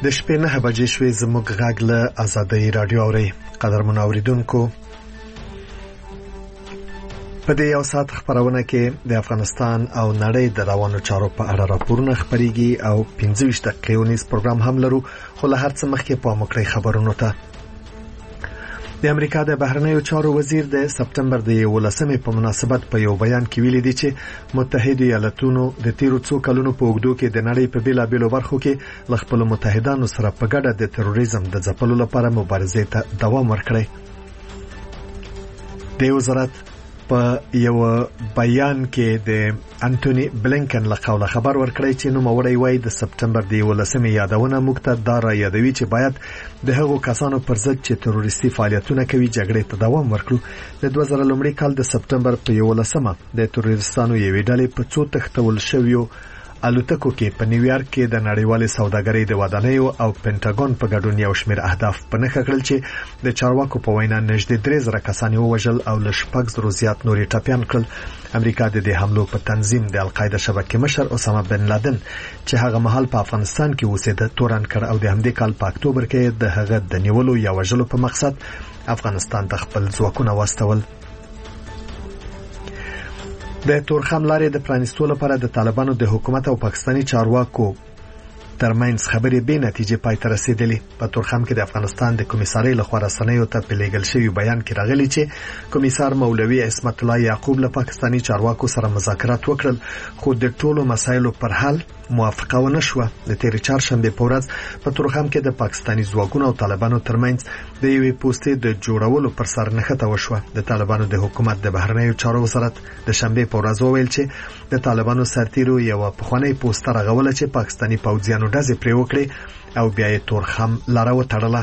د شپې 9 بجې شوې. زموږ غږ له آزادۍ رادیو اوري. قدرمن اوریدونکو، په دې یو ساعت خبرونه کې د افغانستان او نړۍ د روانو چارو په اړه راپورونه خبريږي او 25 دقیقې ونیس پروګرام هم لرو. خو له هر څه مخکې په مکړې خبرونو ته. د امریکا د بهرنیو چارو وزیر د سپتمبر د 11مې په مناسبت په یو بیان کې ویلي دی چې متحده ایالاتونو د تیرو څو کلونو په اوږدو کې د نړۍ په بیلابېلو برخو کې ل خپل متحدانو سره په ګډه د تروریزم د ځپلو لپاره مبارزې ته دوام ورکړي. د وزارت په یو بیان کې د انټونی بلینکن له قوله خبر ورکړی چې نو موري وای د سپتمبر د 11مې یادونه موږ ته دا را یادوي چې باید د هغو کسانو پر ضد چې تروریستي فعالیتونه کوي جګړې ته دوام ورکړو. د 2001 کال د سپتمبر په 11مه د تروریستانو یوې ډلې په څو تختول شویو الوتکو کې په نیویارک کې د نړیوالې سوداګرۍ د ودانیو او پینټاګون په ګډون یو شمېر اهداف په نښه کړل چې د چارواکو په وینا نږدې 3000 کسان ووژل او ل 600 زیات نورې ټپيان کړل. امریکا د دې حملو په تنظیم د القاعده شبکې مشر اسامه بن لادن چې هغه مهال په افغانستان کې اوسېده تورن کړ او د همدې کال په اکتوبر کې د هغه د نیولو یا وژلو په مقصد افغانستان ته خپل ځواکونه واستول. د تورخم لارې د پرانیستو لپاره د طالبانو د حکومت او پاکستاني چارواکو ترمنځ خبرې به نتیجه پای ته رسیدلې. په تورخم کې د افغانستان د کمیسارۍ لخوا رسنیو ته په لیږل شوی بیان کې راغلی چې کمیسار مولوي عصمت الله یعقوب له پاکستاني چارواکو سره مذاکرات وکړل خو د ټولو مسایلو پر حل موافقه ونه شوه. د تیر چهارشنبه په ورځ په تورخم کې د پاکستاني ځواکونو او طالبانو ترمنځ د یوې پوسټې د جوړولو پر سر نښته وشوه. د طالبانو د حکومت د بهرنیو چارو وزارت د شنبه په ورځ وویل چې د طالبانو سرتیرو یو پخوانی پوسټر غوله چې پاکستاني پوځیانو ډزې پرې وکړي او بیا یې تورخم لاره وتړله.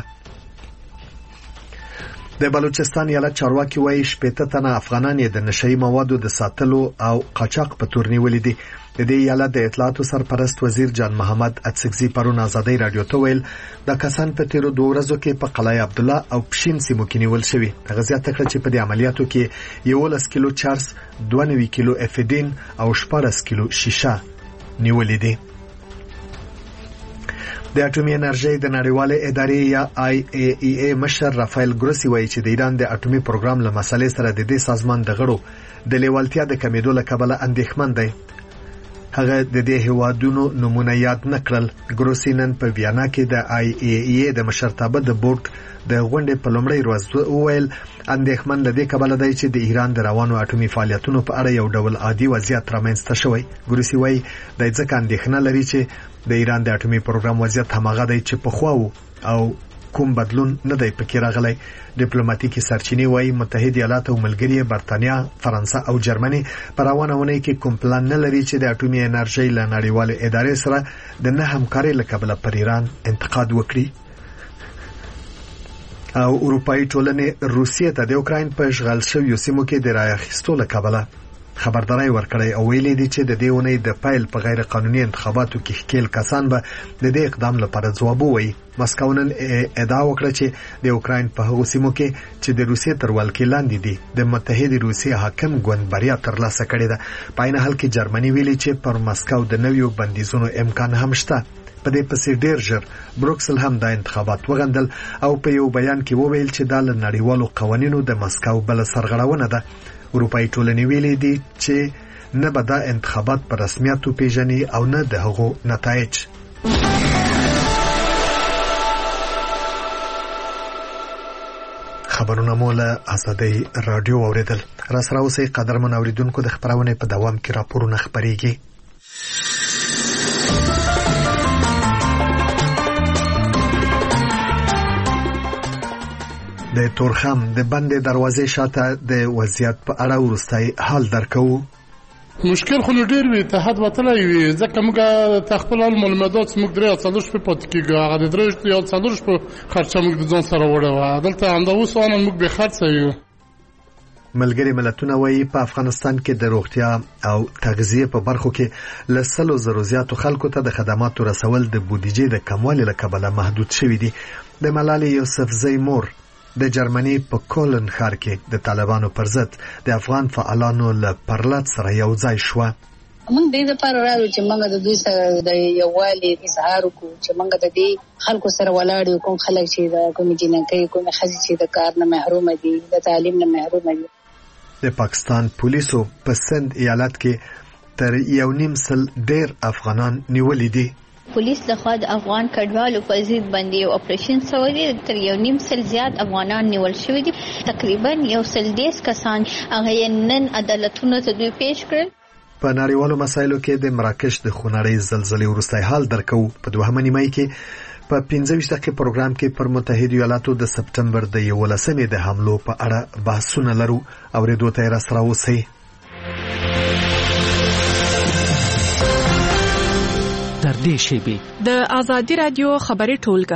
د بلوچستان ایالت چارواکي وایي 80 تنه افغانان یې د نشئی موادو د ساتلو او قاچاق په تور نیولې دي. د دې ایالت د اطلاعاتو سرپرست وزیر جان محمد اڅکزي پرون آزادۍ رادیو ته ویل د کسان په تیرو 2 ورځو کې په قلعه عبد الله او پښین سیمو کې نیول شوی. هغه زیاته کړه چې په دې عملیاتو کې 11 کیلو چارس، 92 کیلو افیدین او 14 کیلو شیشه نیولې دي. د اټومي انرژي د نړیوالې ادارې یا IAEA مشر رافایل ګروسی وایي چې د ایران د اټومي پروګرام له مسلې سره د دې سازمان د غړو د لیوالتیا د کمیدو له کبله اندېښمن دی. هغه د دې هوادونو نمونه یاد نکړل. ګروسی نن په ویانا کې د IAEA د مشرتابه د بورډ د غونډې په لومړۍ ورځ وویل اندېښمن لدې کبله دی چې د ایران د روانو اټومي فعالیتونو په اړه یو ډول عادي وضعیت رامنځته شوی. ګروسی وایي د ځکه اندېښنه لري چې د ایران د اټومي پروګرام وضعیت هماغه دی چې په خواو او کوم بدلون نه دی پکې راغلی. ډیپلوماټیکي سرچینې وایي متحده ایالات او ملګری برتانیا، فرانسه او جرمني په روانه ونې کې کوم پلان نه لري چې د اټومي انرژي له نړیوالې ادارې سره د نه همکارۍ له کبله پر ایران انتقاد وکړي. او اروپאי ټولنې روسیې ته د اوکراین په اشغال شویو سیمو کې د رای اخیستو له کبله خبرداري ورکړی او ویلي دي چې د دې ونې د پایل په غیر قانوني انتخاباتو کې ښکیل کسان به د دې اقدام لپاره ځواب ووایي. مسکو نن ادعا وکړه چې د اوکراین په هغو سیمو کې چې د روسیې تر ولکې لاندې دي د متحده روسیې حاکم ګوند بریا ترلاسه کړې ده. په عین حال کې جرمني ویلي چې پر مسکو د نویو بندیزونو امکان هم شته. په دې پسې ډیر ژر بروکسل هم د انتخابات وغندل او په یو بیان کې وویل چې دا له نړیوالو قوانینو د مسکو بل سرغړونه ده. اروپאי ټولنې ویلي دي چې نه به دا انتخابات په رسمیت پیژني او نه د هغو نتایج. خبرونه مو له آزادۍ رادیو اوریدل. را سره اوسئ قدرمن اوریدونکو، د خبرونه په دوام کې راپورونه خبريږي. د تورخم د بندې دروازې شاته د وضعیت په اړه ورستای حال درکو. مشکل خو ډیر وی ته حد وتلای وی ځکه موږ تخپل معلومات موږ درې څلور شپې پات کېږي هغه درې یا څلور شپې خرچه موږ د ځان سره وړو دلته همدا اوس موږ به خرڅ یو. ملګری ملتونه وایي په افغانستان کې د روغتیا او تغذیه په برخو کې ل 100 زیاتو خلکو ته د خدماتو رسول د بودیجې د کموالي له کبله محدود شوی دي. د ملالۍ یوسفزۍ مور د جرمني په کولن ښار کې د طالبانو پر ضد د افغان فعالانو له پرلط سره یو ځای شو. موږ دې لپاره راځو چې موږ د دوی سره د یووالي اظهار وکړو چې موږ د دې خلکو سره ولاړ یو، کوم خلک چې د کوم جنکۍ کوم ښځې چې د کار نه محروم دي، د تعلیم نه محروم دي. د پاکستان پولیسو په سند ایالت کې تر 1.5 ډیر افغانان نیولې دي. پولیس لخوا د افغان کډوالو په ضد باندې یو اپریشن شوی دی. تر 1.5 زیات افغانان نیول شوي دي. تقریبا 110 کسان هغه نن عدالتونو ته دوی پیش کړل. په نړیوالو مسایلو کې د مراکش د خونړۍ زلزلې وروستی حال درکو. په 2 نیمه کې په 15 دقیقې پروګرام کې پر متحده ایالاتو د سپتمبر د 11مې د حملو په اړه بحثونه لرو. اوریدو ته را سره اوسئ. در دې شیبې د آزادي رادیو خبري ټولګه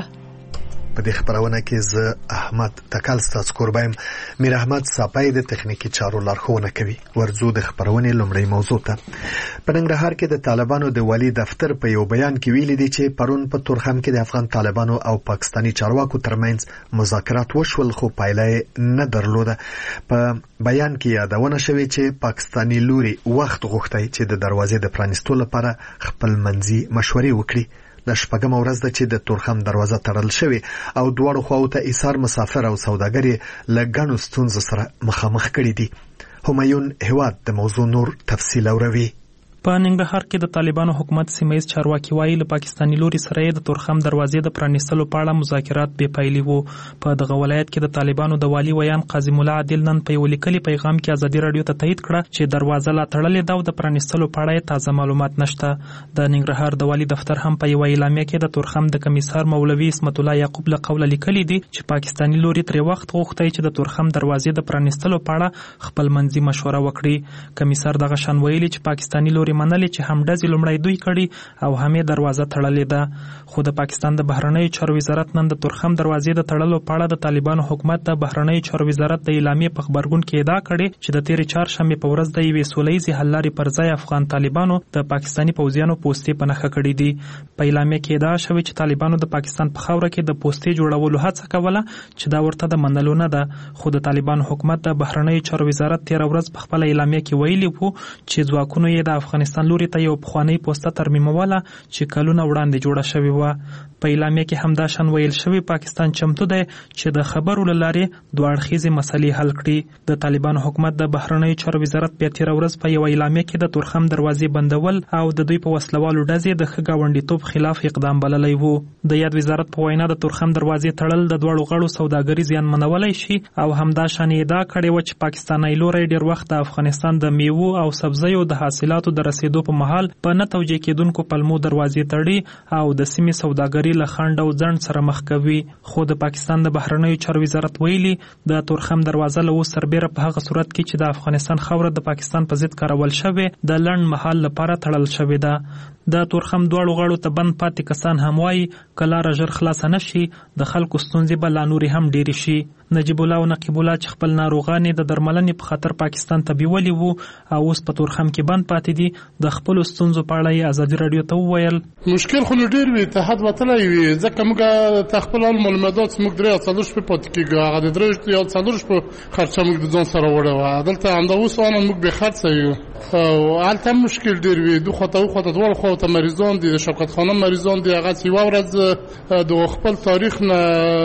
په دې خبرونه کې زه احمد تکل ستاسو قربایم. میر احمد صاحب د تخنیکی چارو لارښوونه کوي. ورځو د خبرونه لومړی موضوع ته. په ننګرهار کې د طالبانو د والی دفتر په یو بیان کې ویلي دي چې پرون په تورخم کې د افغان طالبانو او پاکستانی چارواکو ترمنځ مذاکرات وشول خو پایله نه درلوده. په بیان کې یادونه شوې چې پاکستانی لوري وخت غوښتي چې د دروازې د پرانیستو لپاره خپل منځي مشورې وکړي. د شپږم ورځ د چې د تورخم دروازه تړل شوې او دواړو خواو ته ایثار مسافر او سوداګر له ګڼو ستونزو سره مخامخ کړي دي. همایون هواد د موضوع نور تفصیل اوروي. په ننګرهار کې د طالبانو حکومت سیمایي چارواکي وایي له پاکستانی لوري سره د تورخم دروازې د پرانیستلو په اړه مذاکرات بې پایلې وو. په دغه ولایت کې د طالبانو د والی ویان قاضي مولا عادل نن په یو لیکلي پیغام کې ازادي رادیو ته تایید کړه چې دروازه لا تړلې ده او د پرانیستلو په اړه تازه معلومات نشته. د ننګرهار د والی دفتر هم په یو اعلامیه کې د تورخم د کمیسار مولوي اسمت الله یعقوب له قوله لیکلي دي چې پاکستانی لوري تر وخت غوښتي چې د تورخم دروازې د پرانیستلو په اړه خپل منځي مشوره وکړي. کمیسار دغه شان ویلي چې پاکستانی لوري منلي چې هم ډزې لومړی دوی کړي او همې دروازه تړلې ده. خو د پاکستان د بهرنیو چارو وزارت نن د تورخم دروازې د تړلو په اړه د طالبانو حکومت د بهرنیو چارو وزارت د اعلامیې په خبرګون کې ادعا کړې چې د تیرې چهارشنبې په ورځ د یوې سوله ییزې حل لارې پر ځای افغان طالبانو د پاکستاني پوځیانو پوستې په نښه کړې دي. په اعلامیه کې ادعا شوې چې طالبانو د پاکستان په خاوره کې د پوستې جوړولو هڅه کوله چې دا ورته د منلو نه ده. خو د طالبانو حکومت د بهرنیو چارو وزارت تیر ورځ په خپل اعلامیه کې ویلي وو چې ځواکونو یې د افغانستان لوري ته یو پخوانی پوسټه ترمیموله چې کلونه وړاندې جوړه شوې و. په اعلامیه کې هم دا شان ویل شوی پاکستان چمتو دی چې د خبرو له لارې دوه اړخیزې مسلې حل کړي. د طالبانو حکومت د بهرنیو چارو وزارت په تیر ورځ په یو اعلامیه کې د تورخم دروازې بندول او د دوی په وسلوالو ډزې د ښه ګاونډیتوب خلاف اقدام بللی وو. د یاد وزارت په وینا د تورخم دروازې تړل د دوړو غړو سوداګري زیانمنولی شي او همدا شان ادعا کړې و چې پاکستاني لوري ډیر وخت د افغانستان د میوو او سبزیو د حاصلاتو د رسیدو په مهال په نه توجیه کېدونکو پلمو دروازې تړي او د سیمې سوداګري له خنډ او ځنډ سره مخ کوي. خو د پاکستان د بهرنیو چارو وزارت ویلي د تورخم دروازه له اوس سربیره په هغه صورت کې چې د افغانستان خاوره د پاکستان په ضد کارول شوې د لنډ مهال لپاره تړل شوې ده. د تورخم دواړو غاړو ته بند پاتې کسان هم وایي که لاره ژر خلاصه نه شي د خلکو ستونزې به لا نورې هم ډېرې شي. نجیب الله او نقیب الله چې خپل ناروغان د درملنې په خاطر پاکستان ته بیولي وو او اوس په تورخم کې بند پاتې دي د خپلو ستونزو په اړه یې ازادي رادیو ته وویل مشکل خو ډېر وي اتحاد وتلی وي ځکه موږ ته خپل معلومات موږ 3 شپې پاتې کېږو هغه د 3 شپې خرچه موږ د ځان سره وړې وه دلته همدا اوس موږ بې خرڅه یو او هلته هم مشکل ډېر وي دو خواته دواړو خواو ته مریضان دي د شفقت خانه مریضان دي هغه یوه ورځ د خپل تاریخ نه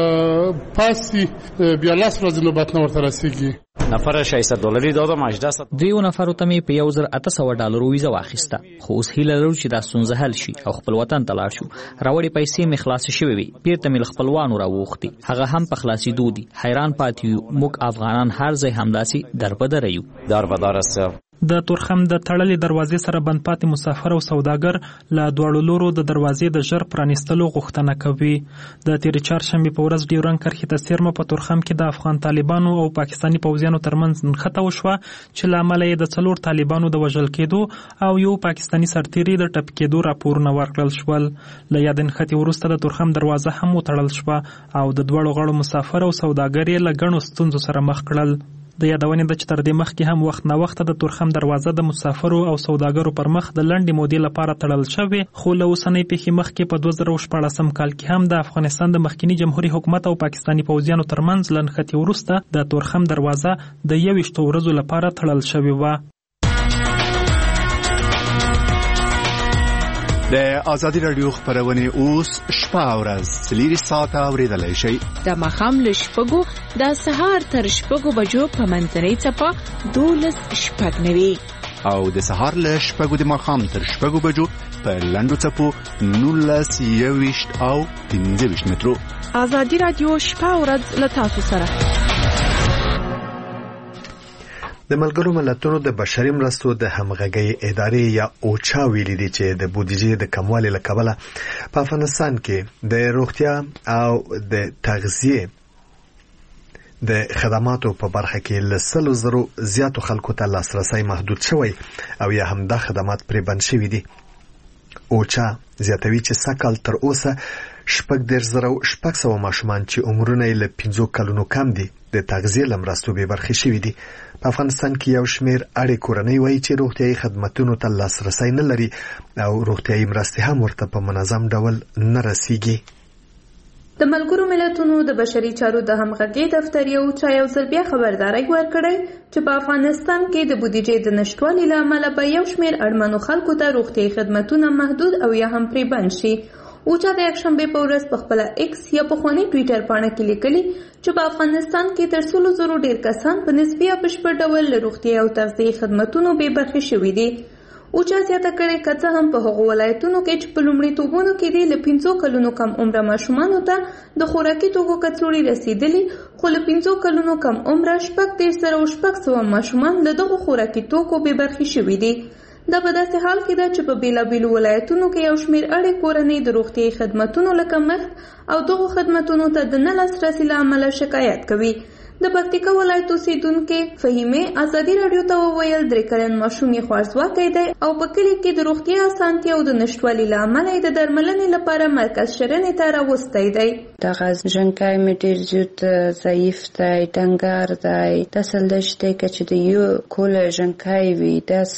پاسي بیا 10 ورځې نوبت نه ورته رسیږي. نفر $600 دادم 1800 دیو نفر ته مې په $1800 ویزه واخیسته خو اوس هیله لرو چې دا ستونزه حل شي او خپل وطن ته لاړ شو. راوړې پیسې مې خلاصې شوې وي بیرته مې خپلوانو راوغوښتې هغه هم په خلاصېدو دي. حیران پاتې یو موږ افغانان هر ځای همداسې دربدره یو. دربدره است. د تورخم د تړلې دروازې سره بند پاتې مسافر او سوداګر له دواړو لورو د دروازې د ژر پرانیستلو غوښتنه کوي. د تیرې چهارشنبې په ورځ ډیورنډ کرښې ته څیرمه په تورخم کې د افغان طالبانو او پاکستاني پوځیانو ترمنځ نښته وشوه چې له امله یې د 4 طالبانو د وژل کېدو او یو پاکستاني سرتیري د ټپ کېدو راپورونه ورکړل شول. له یاد نښتې وروسته د تورخم دروازه هم وتړل شوه او د دواړو غړو مسافر او سوداګر یې له ګڼو ستونزو سره مخ کړل. د یادونې ده چې تر دې مخکې هم وخت نه وخت د تورخم دروازه د مسافرو او سوداګرو پر مخ د لنډې مودې لپاره تړل شوې خو له اوسنۍ پیښې مخکې په 2014 کال کې هم د افغانستان د مخکنی جمهوریت حکومت او پاکستاني پوځیانو ترمنځ له نښتې وروسته د تورخم دروازه د 21 ورځو لپاره تړل شوې وه. د آزادي رادیو خبرونه اوس شپه او ورځ 3 ساعته اوریدلای شئ. د ماښام له 6 د سهار تر 6 بجو په منځنۍ څپه 12:09 او د سهار له 6 د ماښام تر 6 بجو په لنډو څپو 19:20 او 15 مترو. آزادي رادیو شپه او ورځ له تاسو سره. د ملګرو ملتونو د بشري مرستو د همغږۍ ادارې یا اوچا ویلي دي چې د بودیجې د کموالي له کبله په افغانستان کې د روغتیا او د تغذیه د خدماتو په برخه کې له 100,000 زیاتو خلکو ته لاسرسي محدود شوی او یا هم د خدمات پرې بند شوي دي. اوچا زیاتوي چې سکهال تر اوسه 6,600 ماشومان چې عمرونه یې له 5 کلونو کم دي د تغذیه لمرستو به برخه شوي دي. په افغانستان کې یو شمېر اړې کورنۍ وایي چې روغتیايي خدماتونو ته لاسرسي نه لري او روغتیايي مرستې هم ورته په منظم ډول نه رسیږي. د ملګرو ملتونو د بشري چارو د همغږۍ دفتر یو ځل بیا خبرداري ورکړې چې په افغانستان کې د بودیجې د نشټوالي له امله به یو شمېر اړمنو خلکو ته روغتیايي خدماتونه محدود او یا هم پرې بند شي. اوچا د یکشنبه په ورځ په خپل ایکس یا په خواني ټوئیټر باندې کې لیکلي چې په افغانستان کې تر 100,000 ډیر کسان په نسبي او بشپړ ډول له روغتیا او تغذیه خدماتونو بې برخې شوي دي. اوچا زیاته کړې کڅه هم په هغو ولایتونو کې چې په لومړي توبونو کې دي له 5 کلونو کم عمره ماشومانو ته د خوراکي توکو کڅوړې رسیدلي، خو له 5 کلونو کم عمره 6,600 ماشومان له دغو خوراکي توکو بې برخې شوي دي. دا په داسې حال کې ده چې په بیلابیلو ولایتونو کې یو شمېر اړې کورنۍ د روغتیايي خدماتونو له کمښت او دغو خدماتونو ته د نه لاسرسي له امله شکایت کوي. د پکتیکا ولایت اوسیدونکې فهیمې ازادي راډیو ته وویل 3 کلن ماشوم یې خوارځواکی دی او په کلي کې د روغتیا اسانتیاو د نشټوالي له امله یې د درملنې لپاره مرکز شرنې ته راوستی دی. دغه ژنکی مې ډېر زیات ضعیف دی، ډنګر دی، داسې لږ دی که چې د یو کوله ژنکی وي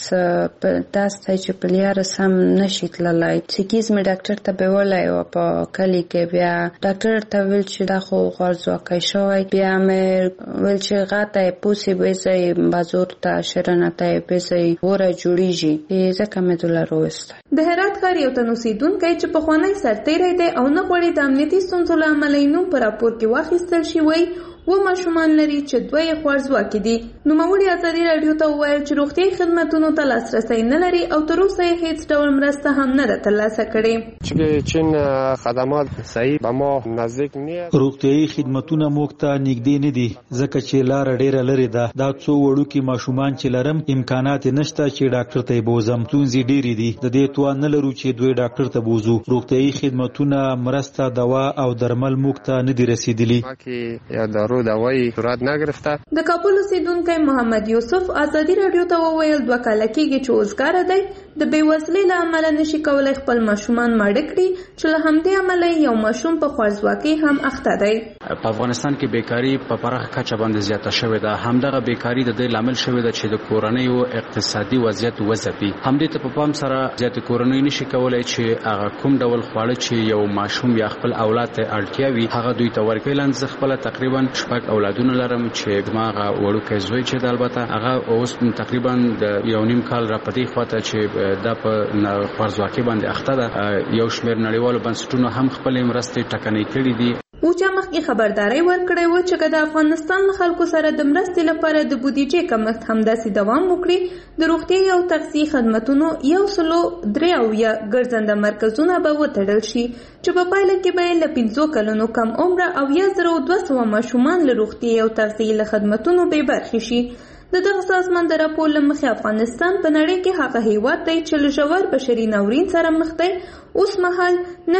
داسې دی چې په لیاره سم نشي تللی. سیکیز مې ډاکټر ته بیولی و په کلي کې، بیا ډاکټر ته ویل چې دا خو خوارځواکی شوی، بیا مې ویل چې غاته پوسې بیځی بازور ته شرنه ته بیځی وره جوړیږي ځکه مې دلار وسته. د هرات ښار یو تن اوسیدونکی چې پخوانی سرتیری دی او نه غواړي د امنیتي ستونزو له امله یې نوم په راپور کې واخیستل شي وایي و ماشومان لري چې 2 یې خوارځواکي دي. نوموړي ازادي راډیو ته وویل چې روغتیايي خدماتونو ته لاسرسی نه لري او تر اوسه یې هیڅ ډول مرسته هم نه ده ترلاسه کړې. چین خدمات صحیح به ما نزدیک نه، روغتیايي خدماتونه موږ ته نږدې نه دي ځکه چې لار ډیره لري ده. دا څو وړوکي ماشومان چې لرم امکانات نشته چې ډاکټر ته بوزم، ستونزې ډېرې دي، د دې توان نه لرو چې دوی ډاکټر ته بوزو. روغتیايي خدماتونه مرسته دوا او درمل موږ ته نه دي رسیدلي. دوايي صورت نه گرفته. د کابل اوسیدونکی محمد یوسف ازادي راډیو ته وویل 2 کاله کېږي چې اوزګار دی، د بېوزلۍ له امله نشي کولای خپل ماشومان ماړه کړي چې له همدې امله یو ماشوم په خوارځواکۍ هم اخته دی. په افغانستان کې بیکاری په پراخه کچه باندې زیاته شوې ده. همدغه بیکاری د دې لامل شوې ده چې د کورنیو اقتصادي وضعیت وځپي. همدې ته په پام سره زیات کورنۍ نشي کولای چې هغه کوم ډول خواړه چې یو ماشوم یا خپل اولاد ته اړتیا وي هغه دوی ته ورکړي. لنځ خپل تقریبا 6 اولادونه لرم چې دماغه وړوکی زوی چې البته هغه اوس تقریبا د 1.5 کال را پدې خواته چې د په خوارځواکۍ باندې اخته ده. یو شمېر نړیوالو بنسټونو هم خپل مرستې ټکنۍ کړې دي. اوچا مخکې خبرداري ورکړې و چې د افغانستان خلکو سره د مرستې لپاره د بودیجې کمښت همداسې دوام وکړي د روغتیا او تغذیه خدماتونو 103 ګرځنده مرکزونه به وتړل شي چې په پایله کې به له 5 کلونو کم عمره او 1200 ماشومان له روغتیا او تغذیه خدماتونو بې برخې شي. د دغه سازمان د راپور له مخې افغانستان په نړۍ کې هغه هیواد دی چې له ژور بشري ناورین سره مخ دی. اوس مهال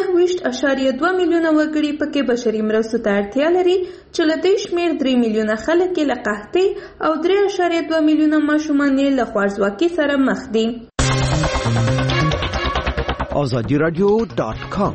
9.2 میلیونه وګړي پکې بشري مرستو ته اړتیا لري چې له دې شمېر 3 میلیونه خلک له قحطۍ او 3.2 میلیونه ماشومان یې له خوارځواکۍ سره مخ دي. azadiradio.com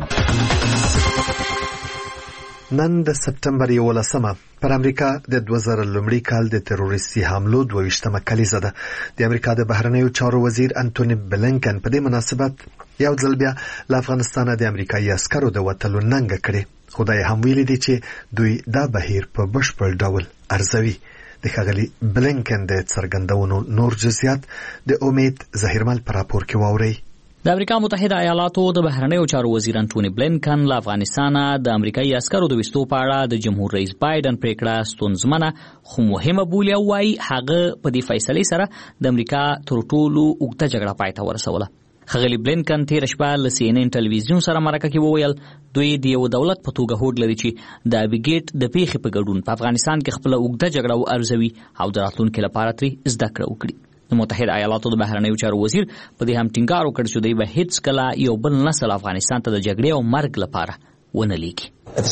نن د سپټمبر 11 پر امریکا د 2000 لومړي کال د تروریستي حملو 22مه کلیزه ده. د امریکا د بهرنیو چارو وزیر انټونی بلنکن په دې مناسبت یو ځل بیا له افغانستان د امریکایي عسکرو د وتلو ننګه کړې. خدای هم ویلي دي چې دوی دا بهیر په بشپړ ډول ارزوي. د ښاغلي بلنکن د څرګندونو نور جزئیات د امید ظهیرمل پر راپور کې واوري. د امریکا متحده ایالاتو د بهرنیو چارو وزیر انټونی بلینکن له افغانستانه د امریکایي عسکرو د وستو په اړه د جمهور رئیس بایدن پریکړه ستونزمنه خو مهمه بولي او وايي هغه په دې فیصلې سره د امریکا تر ټولو اوږده جګړه پای ته ورسوله. ښاغلي بلینکن تېره شپه له CNN ټلویزیون سره مرکه کې وویل دوی د یو دولت په توګه هوډ لري چې د ابیګیټ د پیښې په ګډون په افغانستان کې خپله اوږده جګړه وارزوي او د راتلونکي لپاره ترې زده کړه وکړي. د متحده ایالاتو د بهرنیو چارو وزیر په دې هم ټینګار وکړ چې دوی به هیڅ کله یو بل نسل افغانستان ته د جګړې او مرګ لپاره ونه لیږي.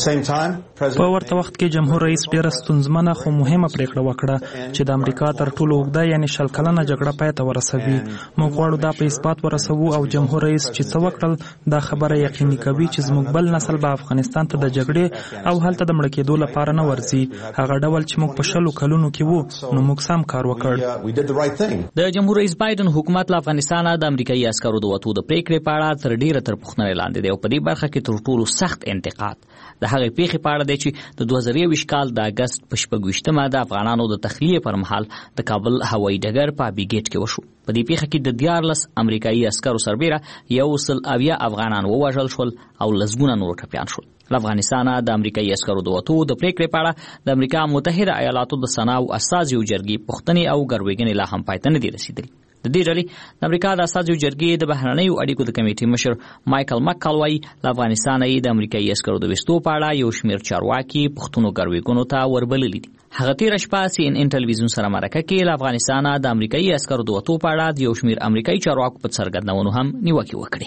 په ورته وخت کې جمهور رئیس ډیره ستونزمنه خو مهمه پریکړه وکړه چې د امریکا تر ټولو اوږده یعنی 100 کلنه جګړه پای ته ورسوي. موږ غواړو دا په اثبات ورسوو او جمهور رئیس چې څه وکړل دا خبره یقیني کوي چې زموږ بل نسل به افغانستان ته د جګړې او هلته د مړه کېدو لپاره نه ورځي. هغه ډول چې موږ په 100 کلونو کې وو نو موږ سم کار وکړ. د جمهور رئیس بایدن حکومت له افغانستانه د امریکایي عسکرو د وتو د پریکړې په اړه تر ډیره تر پوښتنې لاندې دی او په دې برخه کې تر ټولو سخت انتقاد د هغې پیښې په اړه دی چې د 2023 کال د اګست په 26مه د افغانانو د تخلیې پر مهال د کابل هوایي ډګر په ابیګیټ کې وشو. په دې پیښه کې د 14 امریکایي عسکرو سربیره 170 افغانان ووژل شول او لسګونه نور ټپیان شول. له افغانستانه د امریکایي عسکرو د وتو د پریکړې په اړه د امریکا متحده ایالاتو د سنا او اساسي جرګې پوښتنې او ګروېږنې لا هم پای ته نه دي رسیدلي. د دې ډلې د امریکا د اساسي جرګې د بهرنیو اړیکو د کمیټې مشر مایکل مکال وايي له افغانستانه یې د امریکایي عسکرو د وستو په اړه یو شمېر چارواکي پوښتنو ګروېږنو ته وربللي دي. هغه تېره شپه CNN ټلویزیون سره مرکه کې له افغانستانه د امریکایي عسکرو د وتو په اړه د یو شمېر امریکایي چارواکو په څرګندونو هم نیوکې وکړې.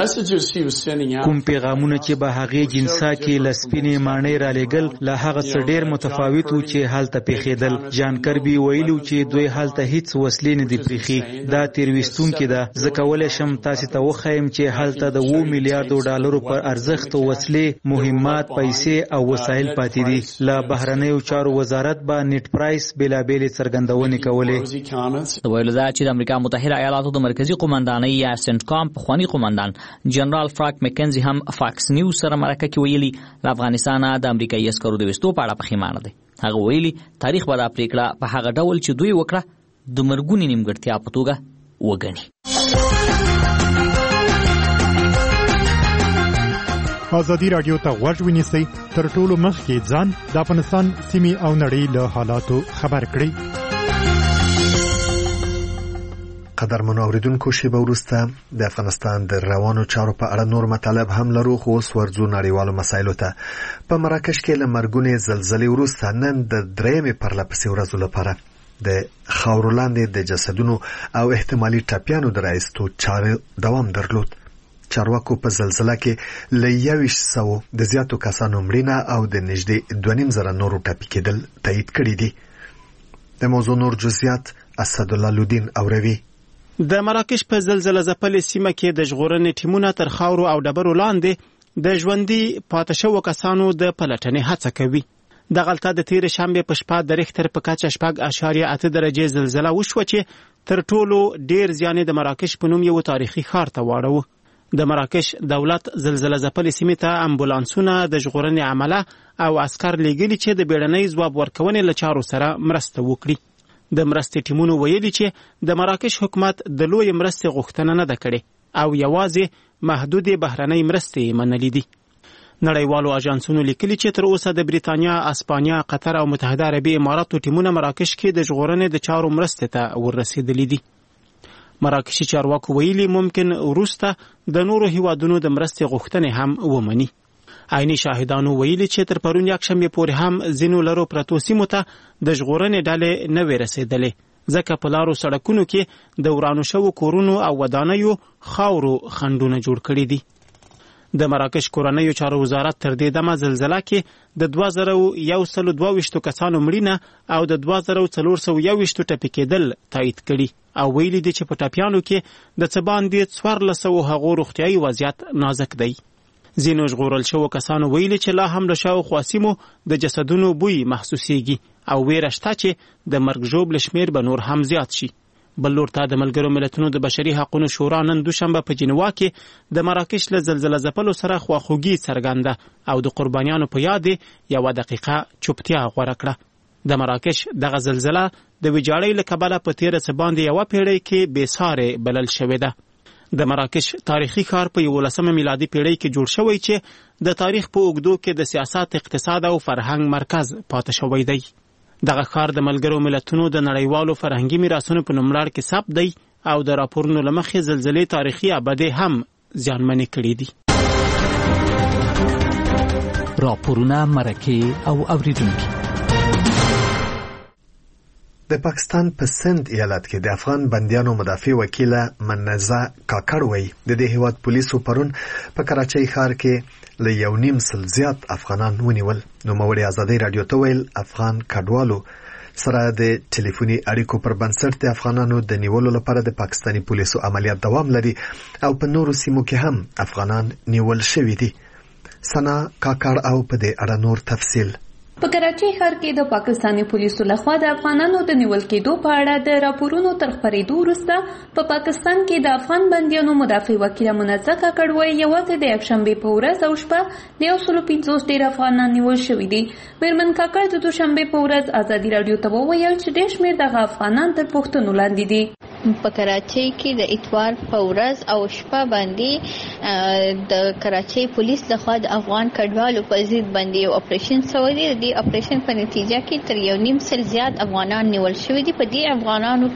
کوم پیغامونه چې به هغې جنسا کې له سپینې ماڼۍ رالېږل له هغه څه ډېر متفاوت وو چې هلته پیښېدل. جان کربي ویلي چې دوی هلته هیڅ وسلې نه دي پریښي. دا تېرویستونکې ده. زه کولی شم تاسې ته وښیم چې هلته د 7 میلیارډو ډالرو پر ارزښت وسلې، مهمات، پیسې او وسایل پاتې دي. له بهرنیو چارو وزارت به نیټ پرایس بېلابېلې څرګندونې کولې. د ویلو ده چې د امریکا متحده ایالاتو د مرکزي قمندانۍ یا سنټکام پخواني قمندان جنرال فرانک مکنزي هم فاکس نیوز سره مرکه کې ویلي له افغانستانه د امریکایي عسکرو د وستو په اړه پښیمانه دی. هغه ویلي تاریخ به دا پریکړه په هغه ډول چې دوی وکړه د مرګونې نیمګړتیا په توګه وګڼي. ازادي راډیو ته غوږ ونیسئ تر ټولو مخکې ځان د افغانستان سیمې او نړۍ له حالاتو خبر کړئ. قدرمنو اوریدونکو شیبه وروسته د افغانستان د روانو چارو په اړه نور مطالب هم لرو خو اوس ورځو نړیوالو مسایلو ته. په مراکش کې له مرګونې زلزلې وروسته نن د درېیمې پرلهپسې ورځو لپاره د خاورو لاندې د جسدونو او احتمالي ټپیانو د راایستو چارې دوام درلود. چارواکو په زلزله کې له 2100 د زیاتو کسانو مړینه او د نږدې 2.5 نورو ټپي کېدل تایید کړي دي. د موضوع نور جزئیات اسدالله لودین اوروي. د مراکش په زلزله ځپلې سیمه کې د ژغورنې ټیمونه تر خاورو او ډبرو لاندې د ژوندي پاتې شوو کسانو د پلټنې هڅه کوي. دغلته د تېرې شنبې په شپه د ریختر په کچه 4.8 درجې زلزله وشوه چې تر ټولو ډېر زیان د مراکش په نوم یو تاریخي ښار ته واړوه. د مراکش دولت زلزله ځپلې سیمې ته امبولانسونه د ژغورنې عمله او عسکر لیږلي چې د بیړنۍ ځواب ورکونې له چارو سره مرسته وکړي. د مرستې ټیمونو ویلي چې د مراکش حکومت د لوی مرستې غوښتنه نه ده کړې او یوازې محدود بهرنۍ مرستې منلې دي. نړیوالو اژانسونو لیکلي چې تر اوسه د بریتانیا، اسپانیا، قطر او متحده عربي اماراتو ټیمونه مراکش کې د ژغورنې د چارو مرستې ته ورسېدلي دي. مراکشي چارواکو ویلي ممکن وروسته د نورو هیوادونو د مرستې غوښتنې هم ومني. عیني شاهدانو ویلي چې تر پرون یکشنبې پورې هم ځینو لرو پرتو سیمو ته د ژغورنې ډلې نه وې رسېدلې ځکه په لارو سړکونو کې د ورانو شوو کورونو او ودانیو خاورو خنډونه جوړ کړي دي. د مراکش کورنیو چارو وزارت تر دې دمه زلزله کې د 2122 کسانو مړینه او د 2421 ټپي کېدل تایید کړي او ویلي دي چې په ټپیانو کې د څه باندې 1400 هغو روغتیایي وضعیت نازک دی. ځینو ژغورل شوو کسانو ویلي چې لا هم له شاوخوا سیمو د جسدونو بوی محسوسیږي او ویره شته چې د مرګ ژوبل شمیر به نور هم زیات شي. بل لور ته د ملګرو ملتونو د بشري حقوقو شورا نن دوشنبه په جنوا کې د مراکش له زلزله ځپلو سره خواخوږي څرګنده او د قربانیانو په یاد 1 دقیقه چوپتیا غوړه کړه. د مراکش دغه زلزله د ویجاړۍ له کبله په تېره څه باندې 1 پیړۍ کې بې سارې بلل شوې ده. د مراکش تاریخي ښار په 11مه میلادي پیړۍ کې جوړ شوی چې د تاریخ په اوږدو کې د سیاست، اقتصاد او فرهنګ مرکز پاتې شوی دی. دغه ښار د ملګرو ملتونو د نړیوالو فرهنګي میراثونو په نوملړ کې ثبت دی او د راپورونو له مخې زلزلې تاریخي ابدې هم زیانمنې کړي دي. راپورونه، مرکې او اوریدونکي. د پاکستان په سند ایالت کې د افغان بندیانو مدافع وکیله منزه کاکړ وایي د دې هیواد پولیسو پرون په کراچۍ ښار کې له 1.5 زیات افغانان ونیول. نوموړي ازادي رادیو ته ویل افغان کډوالو سره د ټلیفوني اړیکو پر بنسټ د افغانانو د نیولو لپاره د پاکستاني پولیسو عملیات دوام لري او په نورو سیمو کې هم افغانان نیول شوي دي. سنا کاکړ او په دې اړه نور تفصیل. په کراچۍ ښار کې د پاکستاني پولیسو لخوا د افغانانو د نیول کېدو په اړه د راپورونو تر خپرېدو وروسته په پاکستان کې د افغان بندیانو مدافع وکیله منزه کاکړ وایي یوازې د یکشنبې په ورځ او شپه د 150 ډېر افغانان نیول شوي دي. میرمن کاکړ د دوشنبې په ورځ ازادي رادیو ته وویل چې ډېر شمېر دغه افغانان تر پوښتنو لاندې دي. په کراچۍ کې د اتوار په ورځ او شپه باندې د کراچۍ پولیس لخوا د افغان کډوالو په ضد باندې یو اپریشن شوی دی. د اپریشن په نتیجه کې تر 1.5 زیات افغانان نیول شوي دي. په دې افغانانو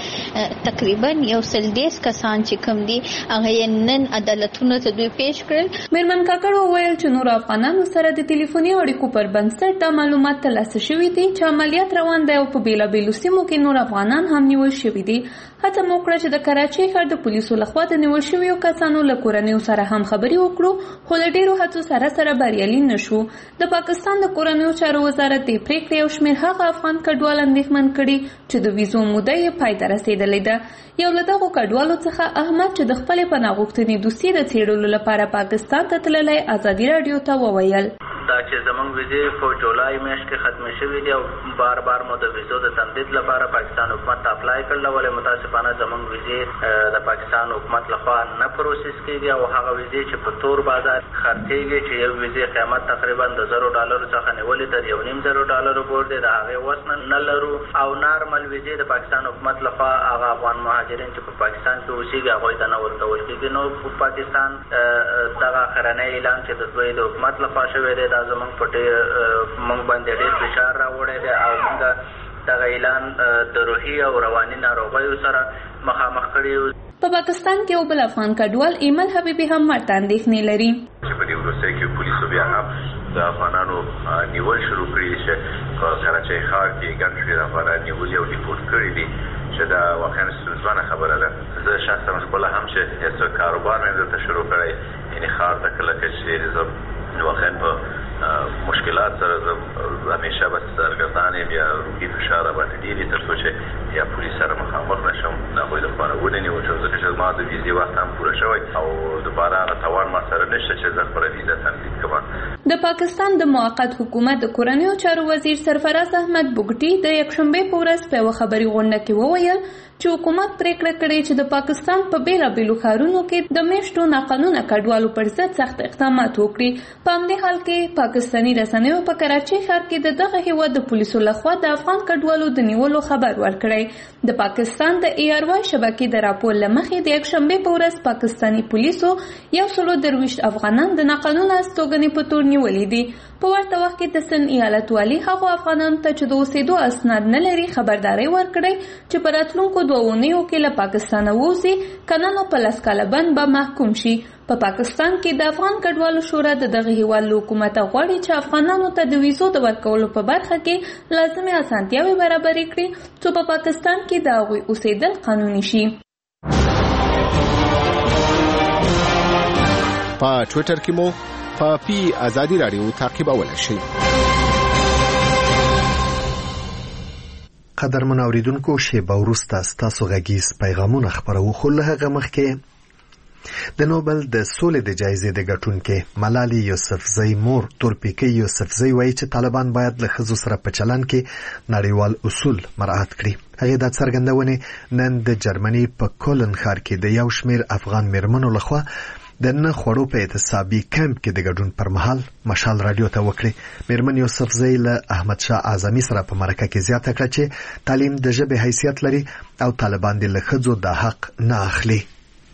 کې تقریبا 110 کسان چې کوم دي هغه نن عدالتونو ته دوی پیښ کړل. میرمن کاکړ وویل چې نور افغانانو سره د ټلیفوني اړیکو پر بنسټ د معلومات ترلاسه شوي دي چې عملیات روان دی او په بیلابیلو سیمو کې نور افغانان هم نیول شوي دي. هڅه مو وکړه چې د کراچۍ ښار د پولیسو لخوا د نیول شویو کسانو له کورنیو سره هم خبرې وکړو خو د ډېرو هڅو سره بریالي نشو. د پاکستان د کورنیو چارو وزارت د پریکړې یو شمېر هغه افغان کډوال اندېښمن کړي چې د ویزو موده یې پای ته رسېدلې ده. یو له دغو کډوالو څخه احمد چې د خپلې پناه غوښتنې دوسیې د څېړلو لپاره پاکستان ته تللی ازادي رادیو ته وویل دا چې زمونږ ویزې په جولای میاشت کې ختمې شوې دي او بار مو د ویزو د تمدید لپاره پاکستان حکومت ته اپلای کړل ولې متاسفانه زمونږ ویزې د پاکستان حکومت لخوا نه پروسس کېږي او هغه ویزې چې په تور بازار خرڅېږي چې یو ویزې قیمت تقریبا د $100 څخه نیولې تر $1.5 پورې د هغې وس نه لرو او نارمل ویزې د پاکستان حکومت لخوا هغه افغان مهاجرین چې په پاکستان کې اوسېږي هغوی ته نه ورکول کېږي. نو په پاکستان دغه اخرنی اعلان چې د دوی د حکومت لخوا شوی دی دا زمونږ په موږ باندې ډېر فشار راوړی دی او موږ دغه اعلان د روحي او رواني ناروغیو سره مخامخ کړي. په پاکستان کې یو بل افغان کډوال ایمل حبیبي هم ورته اندېښنې لري چې په دې وروستیو کې پولیسو بیا هم د افغانانو نیول شروع کړي چې په کراچۍ ښار کې ګڼ شمېر افغانان نیولي او ډیپورټ کړي دي چې دا واقعا ستونزمنه خبره ده. زه شخصا خپله هم چې یو څه کاروبار مې دلته شروع کړی یعنې ښار ته کله چې زه واقعا په مشکلات سره زه همیشه به سرګردان یم یا روحي فشار باندې ډېر تر څو چې یا پولیس سره مخامخ نشم د هغوی لپاره ونیول شم ځکه چې زما د ویزې وخت هم پوره شوی او دوباره هغه توان ما سره نشته چې زه خپله ویزه تمدید کړم. د پاکستان د موقت حکومت د کورنیو چارو وزیر سرفراز احمد بوګټي د یکشنبې په ورځ په یوه خبري غونډه کې وویل چې حکومت پریکړه کړې چې د پاکستان په بیلابیلو ښارونو کې د میشتو ناقانونه کډوالو پر ضد سخت اقدامات وکړي. په همدې حال کې پاکستاني رسنیو په کراچۍ ښار کې د دغه هیواد د پولیسو لخوا د افغان کډوالو د نیولو خبر ورکړی. د پاکستان د ARY شبکې د راپور له مخې د یکشنبې په ورځ پاکستاني پولیسو 123 افغانان د ناقانونه استوګنې په تور نیولي دي. په ورته وخت کې د سن ایالت والي هغو افغانانو ته چې د اوسېدو اسناد نه لري خبرداری ورکړی چې په راتلونکو 2 اونیو کې له پاکستانه ووځي کنه نو په 10 کاله بند به محکوم شي. په پاکستان کې د افغان کډوالو شورا د دغه هیواد له حکومته غواړي چې افغانانو ته د ویزو د ورکولو په برخه کې لازمي اسانتیاوې برابرې کړي څو په پاکستان کې د هغوی اوسېدل قانوني شي. په ټویټر کې مو په ازادي رادیو تعقیبولای شئ. قدرمن اوریدونکو شیبه وروسته ستاسو غږیز پیغامونه خپرو خو له هغه مخکې د نوبل د سولې د جایزې د ګټونکې ملالي یوسفزۍ مور تورپیکۍ یوسفزۍ وایي چې طالبان باید له ښځو سره په چلند کې نړیوال اصول مراعات کړي. هغې دا څرګندونې نن د جرمني په کولن ښار کې د یو شمېر افغان میرمنو لخوا د نه خوړو په اعتصابي کمپ کې د ګډون پر مهال مشال رادیو ته وکړي. میرمن یوسفزۍ له احمد شاه اعظمي سره په مرکه کې زیاته کړه چې تعلیم د ژبې حیثیت لري او طالبان د له ښځو د حق نه اخلي.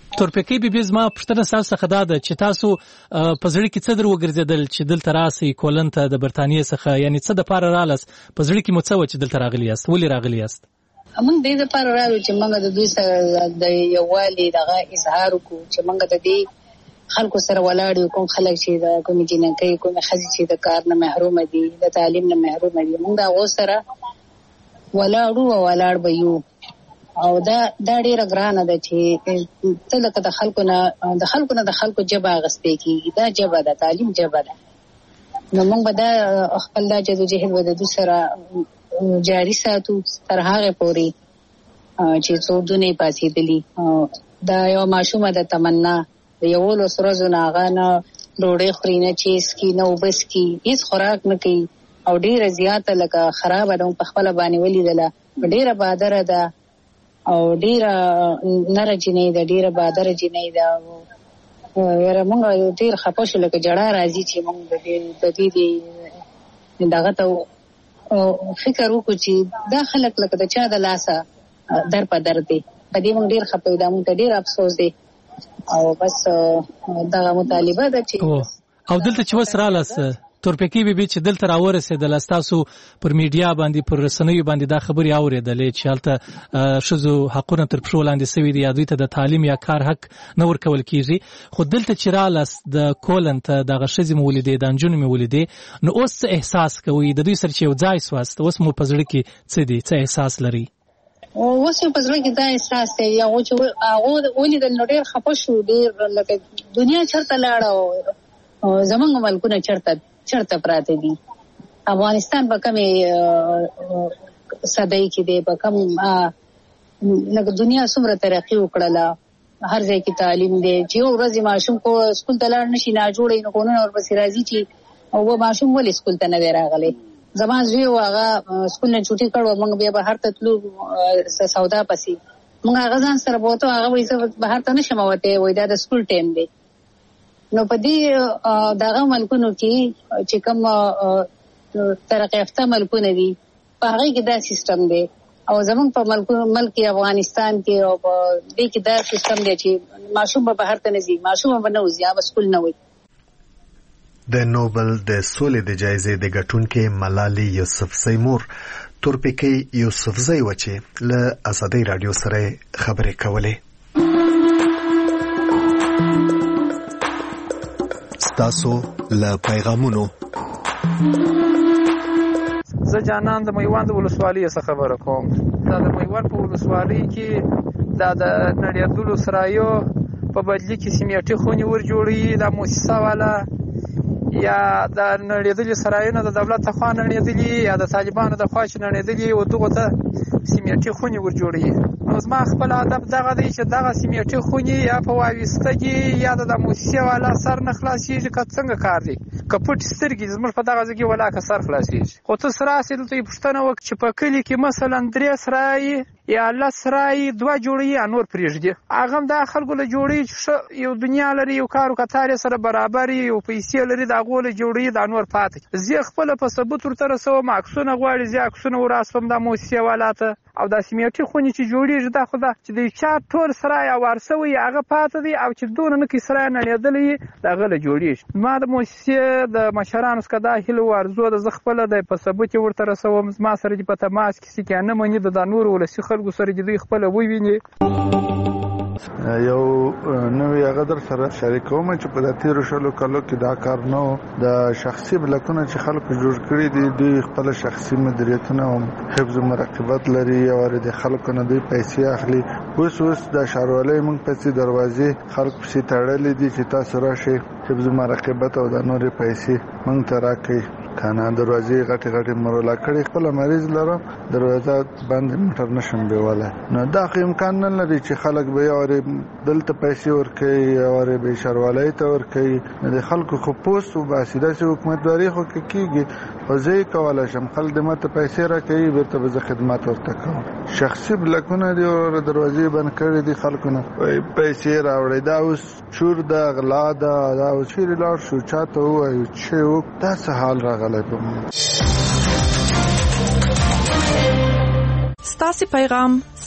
تورپیکۍ بیبي زما پوښتنه ستاسو څخه دا ده چې تاسو په زړه کې څه در وګرځېدل چې دلته راسئ کولن ته د برتانیې څخه، یعنې څه دپاره رالاست؟ په زړه کې مو څه وه چې دلته راغلي یاست؟ ولې راغلي یاست؟ موږ دې دپاره راغلو چې موږ د دوی سره د یووالي دغه اظهار وکړو، چې موږ د دې خلکو سره ولاړ یو، کوم خلک چې د کومې جنکۍ کومې ښځې چې د کار نه محرومه دي، د تعلیم نه محرومه دي، موږ د هغو سره ولاړو او ولاړ به یو. او دا ډیره ګرانه ده چې ته لکه د خلکو نه د خلکو ژبه اخیستې کېږي. دا ژبه ده، تعلیم ژبه ده. نو موږ به دا خپل دا جدوجهد به د دوی سره جاري ساتو تر هغې پورې چې څو دونه یې پاڅېدلي. دا یوه ماشومه د تمنا د 11 ورځو نه هغه نه ډوډۍ خوري، نه چې څکي، نه اوبه څکي، هېڅ خوراک نه کوي او ډېره زیاته لکه خرابه ده. په خپله باندې ولیدله، ډېره بادره ده او ډېره نره جنۍ ده، ډېره بادره جنۍ ده. یاره موږ ډېر خفه شو، لکه جړا راځي چې موږ د دې دغه ته فکر وکړو چې دا خلک لکه د چا د لاسه در په در دی. په دې موږ ډېر خفه یو، دا موږ ته ډېر افسوس دی. او بس دغه مطالبه ده چې او دلته چې اوس رالاست تورپیکۍ بیبي چې دلته راورسېدله، ستاسو پر میډیا باندې پر رسنیو باندې دا خبرې اورېدلې چې هلته ښځو حقونه تر پښو لاندې سوي دي، یا دوی ته د تعلیم یا کار حق نه ورکول کېږي. خو دلته چې رالاست د کولن ته دغه ښځې مو ولیدې، د نجونې مې ولیدې، نو اوس څه احساس کوئ؟ د دوی سره چې یو ځای سواست، اوس مو په زړه کې څه دي، څه احساس لرئ؟ اوس یې په زړه کې دا احساس دی، هغو چې هغو ولیدل نو ډېر خفه شو، ډېر لکه دنیا چېرته لاړه او زموږ ملکونه چېرته پراته دي. افغانستان په کومې صدۍ کې دی، په کوم لکه دنیا څومره ترقي وکړله، هر ځای کې تعلیم دی. چې یو ورځ ماشوم کو سکول ته لاړ نشي، ناجوړه نو قانون ورپسې راځي چې او ماشوم ولې سکول ته نه دی راغلی. زما زوی و هغه سکول نه چوټي کړو، موږ بیا بهر ته تلو سودا پسې. موږ هغه ځان سره بوتو، هغه وایي زه بهر ته نشم وتی، وایي دا د سکول ټایم دی. نو په دې دغه ملکونو کې چې کوم ترقي یافته ملکونه دي په هغې کې دا سیستم دی، او زموږ په ملک افغانستان کې او په دې کې دا سیستم دی چې ماشوم به بهر ته نه ځي، ماشوم به نه وځي، هغه سکول نه وي. د نوبل د سولې د جایزې د ګټونکې ملالۍ یوسفزۍ مور تورپیکۍ یوسفزۍ وه چې له ازادۍ راډیو سره خبرې کولې. ستاسو له پیغامونو زه جانان د میوند ولسوالۍ څخه خبره کوم. دا د میوند په ولسوالۍ کې دا د نړېدلو سرایو په بدلي کې سیمټي خونې ور جوړوي، دا موسسه والا یا د نړېدلي سرایونه د دولت لخوا نړېدلي یا د طالبانو د خوا چې نړېدلي و دغو ته سیمټي خونې ور جوړوي. نو زما خپل هدف دغه دی چې دغه سیمټي خونې یا په واویسته کې یا د موسسې والا سر نه خلاصېږي، که څنګه کار دی، که پټې سترګې زموږ په دغه ځای کې ولاکه سر خلاصېږي. خو ته څه راسې دلته یې پوښتنه وکړه چې په کلي کې مثلا 3 سرایي یا 10 سرایي 2 جوړوي یا نور پرېږدي. هغه هم دا خلکو له جوړوي چې ښه یو دنیا لري، یو کار و کتار یې سره برابر وي، یو پیسې لري، د هغو له جوړوي، دا نور پاتې. زه خپله په ثبوت ورته رسوم، عکسونه غواړي، زه عکسونه وراسپم دا موسسې والا ته. او دا سیمټي خونې چې جوړېږي دا خو ده چې د چا ټول سرای اوار سوی هغه پاته دی، او چې دونه نه کې سرای نړېدلی وي د هغه له جوړېږي. ما د موسسې د مشرانو څخه دا هیله و ارزو ده، زه خپله د په ثبوت یې ورته رسوم، زما سره دې په تماس کې سي، که نه مني د نورو ولسي خلکو سره چې دوی خپله وویني. یو نوې هغه در سره شریکوم چې په د تیرو 20 کالو کې دا کار نه و. د شخصي بلاکونه چې خلکو جوړ کړي دي، دوی خپل شخصي مدیریتونه او حفظ مراقبت لري، او د خلکو نه دوی پیسې اخلي. اوس د ښاروالۍ موږ پسې دروازې خلک پسې تړلې دي چې تاسو راشئ حفظ مراقبت او د نورې پیسې موږ ته راکړئ. کنه دروازې غټې مرولا کړي، خپل مریض لرم دروازه بند موټر نشم بیواله. نو دا خو امکان نه لري چې خلک به یاري دلته پیسې ورکړي او به ښاروالۍ ته ورکړي. د خلکو خو پوسټ او باسیده چې حکومتداري خو کېږي، خو زه یې کولی شم خلک د ماته پیسې راکوي، بیرته به زه خدمات ورته کوم. شخصي بلاکونه دي او دروازې بند کړي دي، خلکو نه پیسې راوړي. دا اوس چور ده، غلا ده، دا اوس چیرې لاړ شو چاته ووایو چې دا څه حال راغلی. ستاسو پیغام